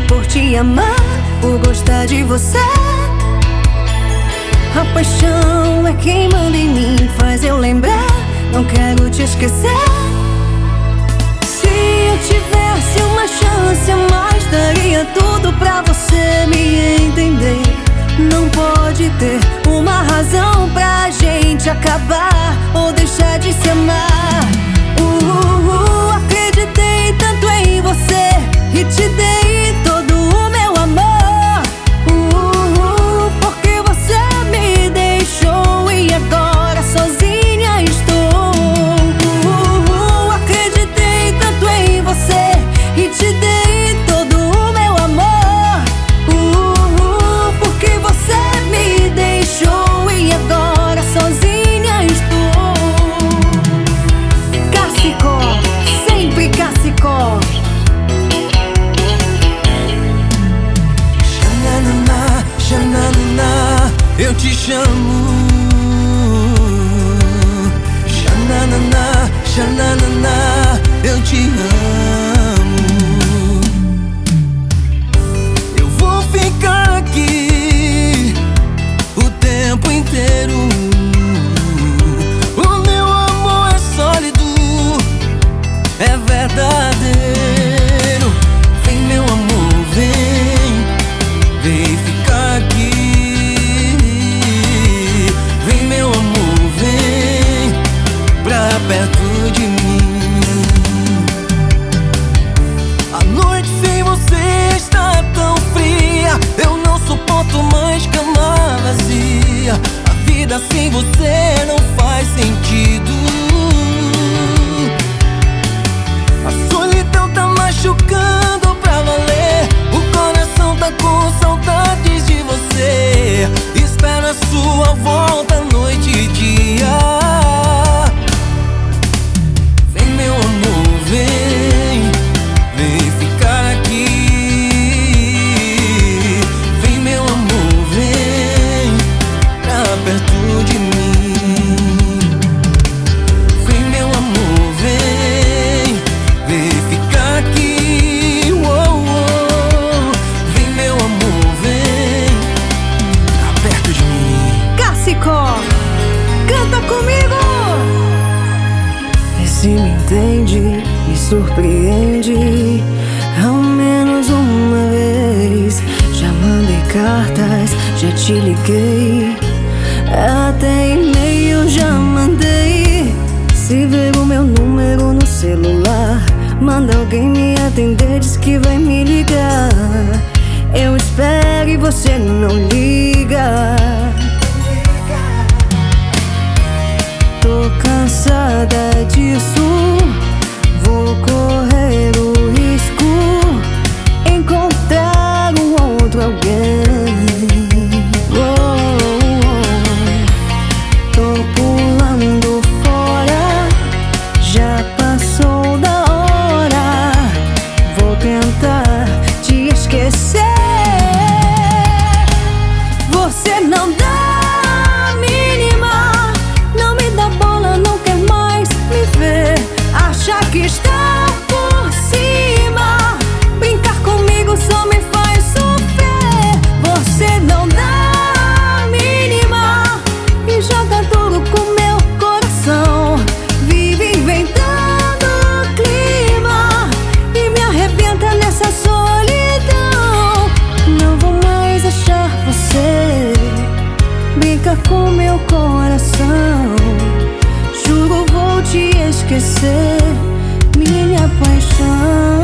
por te amar, por gostar de você. A paixão é quem manda em mim, faz eu lembrar, não quero te esquecer. Se eu tivesse uma chance a mais, daria tudo pra você me entender. Não pode ter uma razão pra gente acabar ou deixar de se amar. Acreditei tanto em você e te dei todo o meu amor. Porque você me deixou e agora sozinha estou. Acreditei tanto em você e te dei todo o meu amor. Porque você me deixou e agora sozinha estou. Cacicó, sempre Cacicó. Xananana, xananana, eu te chamo. Xananana, xananana, eu te amo. Eu vou ficar aqui o tempo inteiro. O meu amor é sólido, é verdadeiro. Vem, meu amor, vem, vem ficar aqui. Vem, meu amor, vem pra perto de mim. A noite sem você está tão fria, eu não suporto mais cama vazia. A vida sem você não faz sentido. A solidão tá machucando pra valer. O coração tá com saudades de você. Espero a sua volta noite e dia. Vem, meu amor, vem, vem ficar aqui. Vem, meu amor, vem pra perto de mim. Vem, meu amor, vem, vem ficar aqui. Vem, meu amor, vem pra perto de mim. Cacicó, canta comigo. Vê se me entende, me surpreende ao menos uma vez. Já mandei cartas, já te liguei, até e-mail já mandei. Se ver o meu número no celular, manda alguém me atender, diz que vai me ligar. Eu espero e você não liga. Tô cansada disso, vou correr o risco, encontrar um outro alguém. Tô pulando fora, já passou da hora. Vou tentar te esquecer. Você não dá a mínima, não me dá bola, não quer mais me ver. Acha que está por cima, brincar comigo só me faz sofrer. Você não dá a mínima e joga tudo com meu coração. Vive inventando clima e me arrebenta nessa solidão. Não vou mais deixar você brincar com meu coração. Juro vou te esquecer, minha paixão.